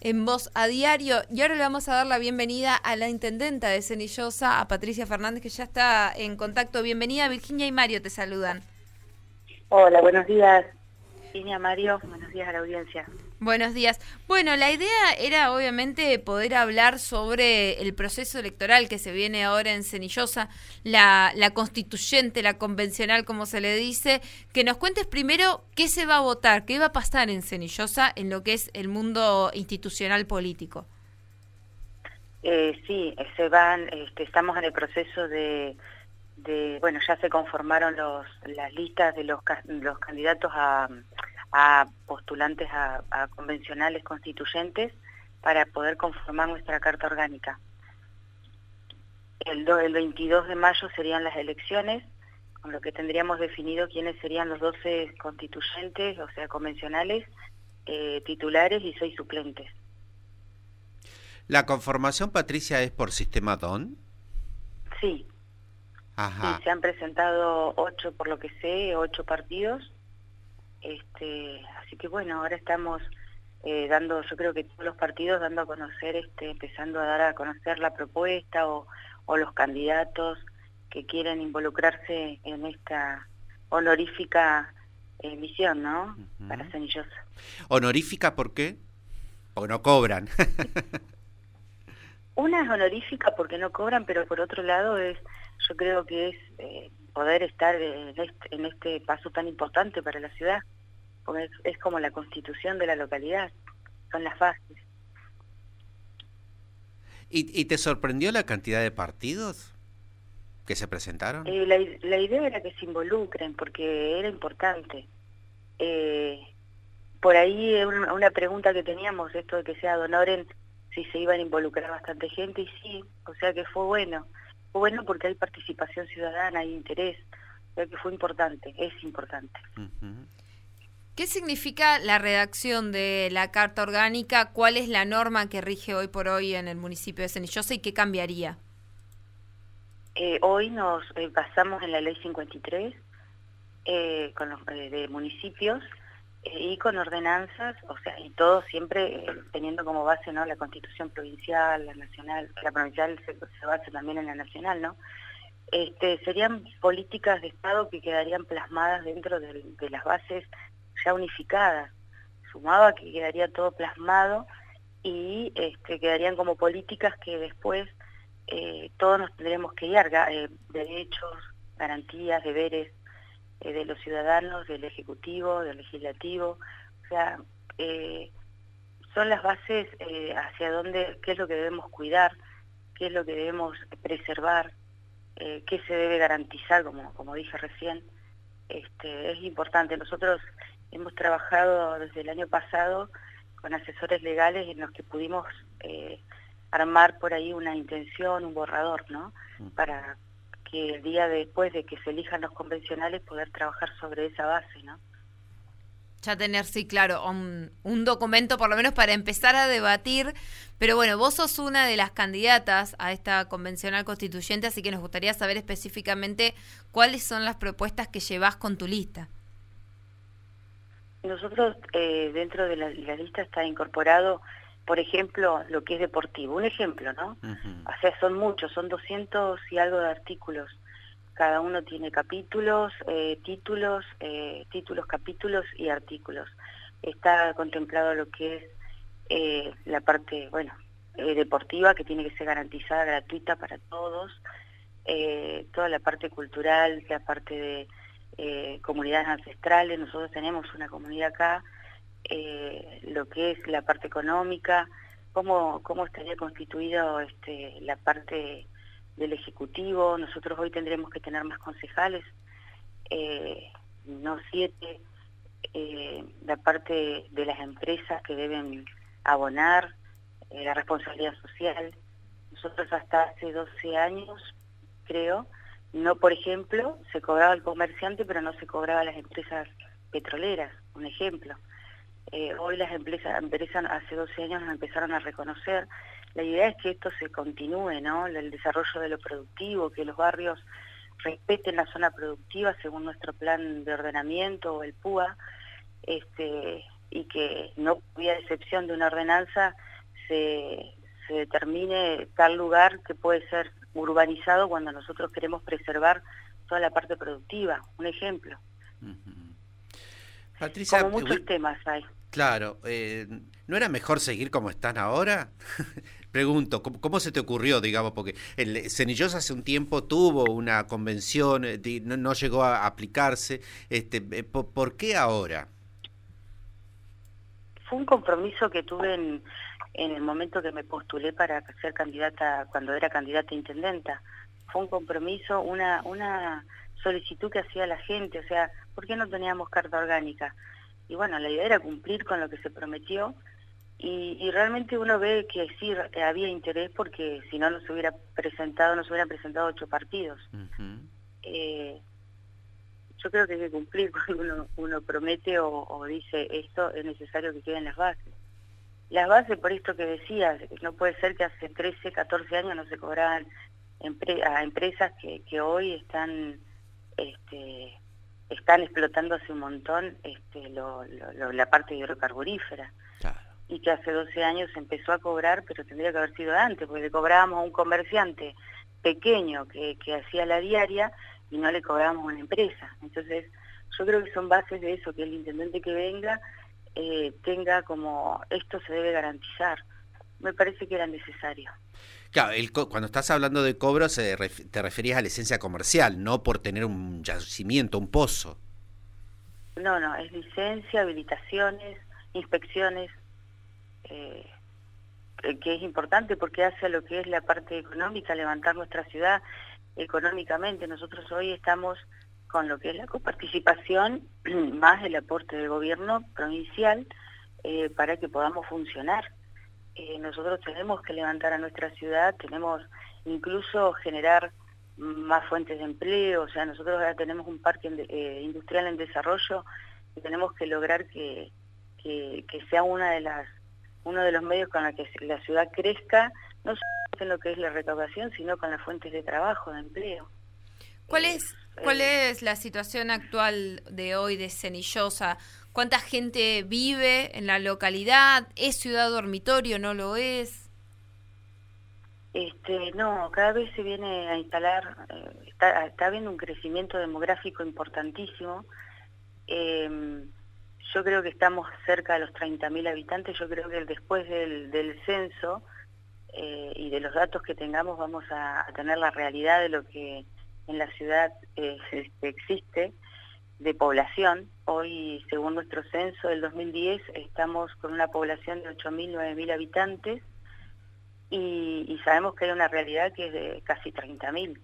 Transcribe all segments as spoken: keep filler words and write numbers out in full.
en Voz a Diario. Y ahora le vamos a dar la bienvenida a la intendenta de Cenillosa, a Patricia Fernández, que ya está en contacto. Bienvenida, Virginia y Mario te saludan. Hola, buenos días, Virginia, Mario, buenos días a la audiencia. Buenos días. Bueno, la idea era obviamente poder hablar sobre el proceso electoral que se viene ahora en Cenillosa, la, la constituyente, la convencional, como se le dice, que nos cuentes primero qué se va a votar, qué va a pasar en Cenillosa en lo que es el mundo institucional político. Eh, sí, se van, este, estamos en el proceso de, de, bueno, ya se conformaron los, las listas de los, los candidatos a... a postulantes a, a convencionales constituyentes para poder conformar nuestra carta orgánica. El, do, el veintidós de mayo serían las elecciones, con lo que tendríamos definido quiénes serían los doce constituyentes, o sea, convencionales, eh, titulares y seis suplentes. ¿La conformación, Patricia, es por sistema D O N? Sí. Ajá. Sí, se han presentado ocho, por lo que sé, ocho partidos. Este, así que bueno, ahora estamos eh, dando, yo creo que todos los partidos dando a conocer, este, empezando a dar a conocer la propuesta o, o los candidatos que quieren involucrarse en esta honorífica eh, misión, ¿no? Uh-huh. Para Cenillosa. ¿Honorífica por qué? ¿O no cobran? Una es honorífica porque no cobran, pero por otro lado es, yo creo que es eh, poder estar en este, en este paso tan importante para la ciudad, porque es, es como la constitución de la localidad, son las bases. ¿Y, y te sorprendió la cantidad de partidos que se presentaron? Eh, la, la idea era que se involucren, porque era importante. Eh, por ahí una, una pregunta que teníamos, esto de que sea Donoren, si se iban a involucrar bastante gente, y sí, o sea que fue bueno. Fue bueno porque hay participación ciudadana, hay interés, o sea que fue importante, es importante. Uh-huh. ¿Qué significa la redacción de la Carta Orgánica? ¿Cuál es la norma que rige hoy por hoy en el municipio de Cenillosa y qué cambiaría? Eh, hoy nos eh, basamos en la ley cincuenta y tres eh, con los, eh, de municipios eh, y con ordenanzas, o sea, y todo siempre eh, teniendo como base, ¿no?, la Constitución provincial, la nacional, la provincial se, se basa también en la nacional, ¿no? Este, serían políticas de Estado que quedarían plasmadas dentro de, de las bases ya unificadas, sumado a que quedaría todo plasmado y este, quedarían como políticas que después eh, todos nos tendremos que guiar, eh, derechos, garantías, deberes eh, de los ciudadanos, del Ejecutivo, del Legislativo, o sea, eh, son las bases eh, hacia dónde, qué es lo que debemos cuidar, qué es lo que debemos preservar, eh, qué se debe garantizar, como, como dije recién. Este, es importante. Nosotros hemos trabajado desde el año pasado con asesores legales en los que pudimos eh, armar por ahí una intención, un borrador, ¿no? Para que el día después de que se elijan los convencionales poder trabajar sobre esa base, ¿no? Ya tener, sí, claro, un, un documento por lo menos para empezar a debatir, pero bueno, vos sos una de las candidatas a esta convencional constituyente, así que nos gustaría saber específicamente cuáles son las propuestas que llevás con tu lista. Nosotros eh, dentro de la, la lista está incorporado, por ejemplo, lo que es deportivo, un ejemplo, ¿no? Uh-huh. O sea, son muchos, son doscientos y algo de artículos. Cada uno tiene capítulos, eh, títulos, eh, títulos, capítulos y artículos. Está contemplado lo que es eh, la parte, bueno, eh, deportiva, que tiene que ser garantizada, gratuita para todos, eh, toda la parte cultural, la parte de eh, comunidades ancestrales. Nosotros tenemos una comunidad acá, eh, lo que es la parte económica, cómo, cómo estaría constituido este, la parte del Ejecutivo. Nosotros hoy tendremos que tener más concejales, eh, no siete, eh, la parte de las empresas que deben abonar, eh, la responsabilidad social. Nosotros hasta hace doce años, creo, no, por ejemplo, se cobraba el comerciante, pero no se cobraba a las empresas petroleras, un ejemplo. Eh, hoy las empresas, empresas hace doce años nos empezaron a reconocer. La idea es que esto se continúe, ¿no? El desarrollo de lo productivo, que los barrios respeten la zona productiva según nuestro plan de ordenamiento o el P U A, este, y que no hubiera excepción de una ordenanza se, se determine tal lugar que puede ser urbanizado cuando nosotros queremos preservar toda la parte productiva, un ejemplo. Uh-huh. Patricia, como muchos eh, temas hay. Claro, eh, ¿no era mejor seguir como están ahora? Pregunto, ¿cómo, ¿cómo se te ocurrió, digamos? Porque el Cenillosa hace un tiempo tuvo una convención, eh, no, no llegó a aplicarse. Este, eh, ¿por, ¿Por qué ahora? Fue un compromiso que tuve en, en el momento que me postulé para ser candidata, cuando era candidata a intendenta. Fue un compromiso, una, una solicitud que hacía la gente, o sea, ¿por qué no teníamos carta orgánica? Y bueno, la idea era cumplir con lo que se prometió, y, y realmente uno ve que sí había interés, porque si no, no se hubiera presentado, no se hubieran presentado ocho partidos. Uh-huh. eh, yo creo que hay que cumplir cuando uno, uno promete o, o dice esto es necesario que queden las bases. Las bases, por esto que decías, no puede ser que hace trece, catorce años no se cobraban empre a empresas que, que hoy están... este están explotando hace un montón este, lo, lo, lo, la parte hidrocarburífera. Claro. Y que hace doce años se empezó a cobrar, pero tendría que haber sido antes, porque le cobrábamos a un comerciante pequeño que, que hacía la diaria y no le cobrábamos a una empresa. Entonces, yo creo que son bases de eso, que el intendente que venga eh, tenga como, esto se debe garantizar. Me parece que era necesario. Claro, el co cuando estás hablando de cobro se ref te referías a la licencia comercial, no por tener un yacimiento, un pozo. No, no, es licencia, habilitaciones, inspecciones, eh, que es importante porque hace lo que es la parte económica, levantar nuestra ciudad económicamente. Nosotros hoy estamos con lo que es la coparticipación, más el aporte del gobierno provincial, eh, para que podamos funcionar. Eh, nosotros tenemos que levantar a nuestra ciudad, tenemos incluso generar más fuentes de empleo, o sea, nosotros ahora tenemos un parque en de, eh, industrial en desarrollo y tenemos que lograr que, que, que sea una de las, uno de los medios con los que la ciudad crezca, no solamente en lo que es la recaudación, sino con las fuentes de trabajo, de empleo. ¿Cuál es, cuál eh, es la situación actual de hoy de Cenillosa? ¿Cuánta gente vive en la localidad? ¿Es ciudad dormitorio? ¿No lo es? Este, no, cada vez se viene a instalar, eh, está, está habiendo un crecimiento demográfico importantísimo. Eh, yo creo que estamos cerca de los treinta mil habitantes. Yo creo que después del, del censo eh, y de los datos que tengamos vamos a, a tener la realidad de lo que en la ciudad eh, este, existe de población. Hoy, según nuestro censo del dos mil diez, estamos con una población de ocho mil, nueve mil habitantes y, y sabemos que hay una realidad que es de casi treinta mil.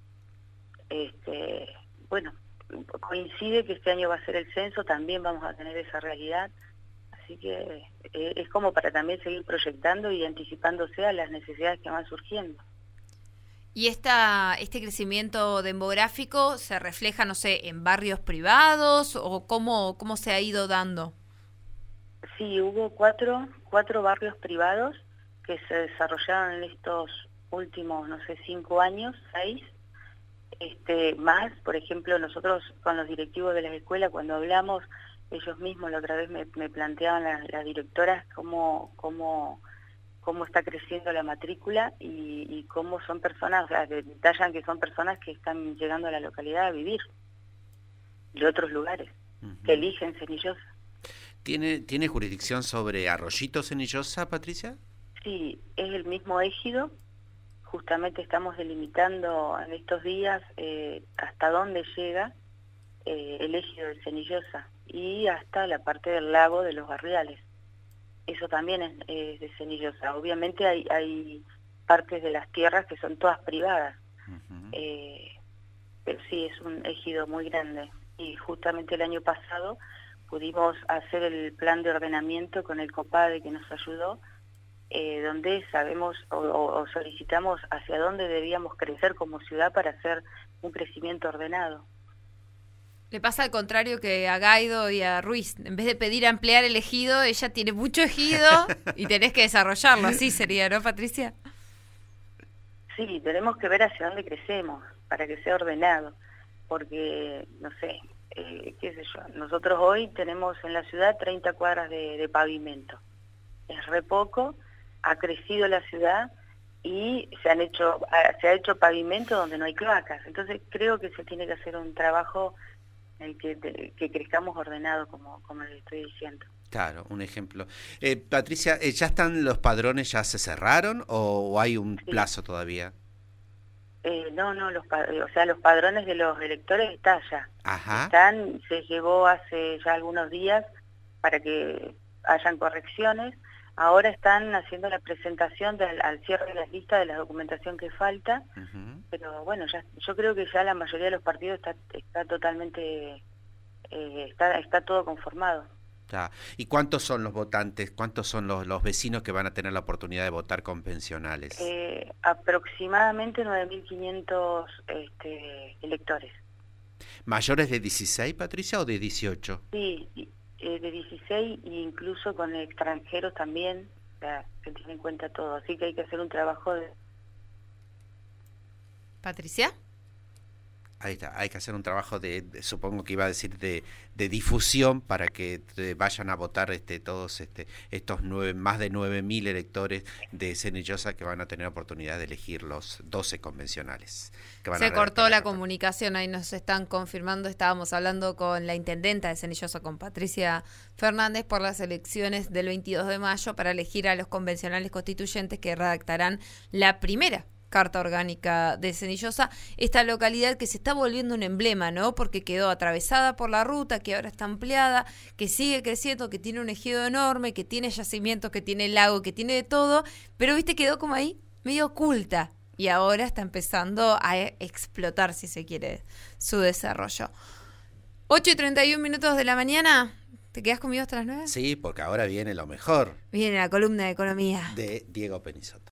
Este, bueno, coincide que este año va a ser el censo, también vamos a tener esa realidad, así que eh, es como para también seguir proyectando y anticipándose a las necesidades que van surgiendo. ¿Y esta, este crecimiento demográfico se refleja, no sé, en barrios privados o cómo, cómo se ha ido dando? Sí, hubo cuatro, cuatro barrios privados que se desarrollaron en estos últimos, no sé, cinco años, seis. Este, más, por ejemplo, nosotros con los directivos de las escuelas, cuando hablamos, ellos mismos la otra vez me, me planteaban las, las directoras cómo... cómo cómo está creciendo la matrícula y, y cómo son personas, o sea, detallan que son personas que están llegando a la localidad a vivir de otros lugares, uh-huh. que eligen Cenillosa. ¿Tiene, ¿Tiene jurisdicción sobre Arroyito Cenillosa, Patricia? Sí, es el mismo ejido. Justamente estamos delimitando en estos días eh, hasta dónde llega eh, el ejido de Cenillosa y hasta la parte del lago de los Barriales. Eso también es, es de Cenillosa. Obviamente hay, hay partes de las tierras que son todas privadas, uh-huh. eh, pero sí, es un ejido muy grande. Y justamente el año pasado pudimos hacer el plan de ordenamiento con el COPADE que nos ayudó, eh, donde sabemos o, o solicitamos hacia dónde debíamos crecer como ciudad para hacer un crecimiento ordenado. Le pasa al contrario que a Gaido y a Ruiz. En vez de pedir ampliar el ejido, ella tiene mucho ejido y tenés que desarrollarlo. Así sería, ¿no, Patricia? Sí, tenemos que ver hacia dónde crecemos para que sea ordenado. Porque, no sé, eh, qué sé yo, nosotros hoy tenemos en la ciudad treinta cuadras de, de pavimento. Es re poco ha crecido la ciudad y se han hecho se ha hecho pavimento donde no hay cloacas. Entonces creo que se tiene que hacer un trabajo en el que, de, que crezcamos ordenado, como, como le estoy diciendo. Claro, un ejemplo. Eh, Patricia, eh, ¿ya están los padrones, ya se cerraron o, o hay un Sí. plazo todavía? Eh, no, no, los o sea, los padrones de los electores están ya. Ajá. Están, se llevó hace ya algunos días para que hayan correcciones. Ahora están haciendo la presentación del, al cierre de las listas de la documentación que falta, Uh-huh. pero bueno, ya yo creo que ya la mayoría de los partidos está, está totalmente, eh, está, está todo conformado. Ya. ¿Y cuántos son los votantes, cuántos son los, los vecinos que van a tener la oportunidad de votar convencionales? Eh, aproximadamente nueve mil quinientos este, electores. ¿Mayores de dieciséis, Patricia, o de dieciocho? Sí, eh, de dieciséis e incluso con extranjeros también, o sea, se tiene en cuenta todo, así que hay que hacer un trabajo de... Patricia. Ahí está, hay que hacer un trabajo de, de supongo que iba a decir, de, de difusión para que te vayan a votar este todos este estos nueve, más de nueve mil electores de Cenillosa que van a tener oportunidad de elegir los doce convencionales. Que van Se a cortó la redactar. comunicación, ahí nos están confirmando, estábamos hablando con la intendenta de Cenillosa, con Patricia Fernández, por las elecciones del veintidós de mayo para elegir a los convencionales constituyentes que redactarán la primera Carta Orgánica de Cenillosa, esta localidad que se está volviendo un emblema, ¿no? Porque quedó atravesada por la ruta, que ahora está ampliada, que sigue creciendo, que tiene un ejido enorme, que tiene yacimientos, que tiene lago, que tiene de todo, pero viste, quedó como ahí, medio oculta, y ahora está empezando a explotar, si se quiere, su desarrollo. ocho y treinta y un minutos de la mañana, ¿te quedás conmigo hasta las nueve? Sí, porque ahora viene lo mejor Viene la columna de economía de Diego Penisoto.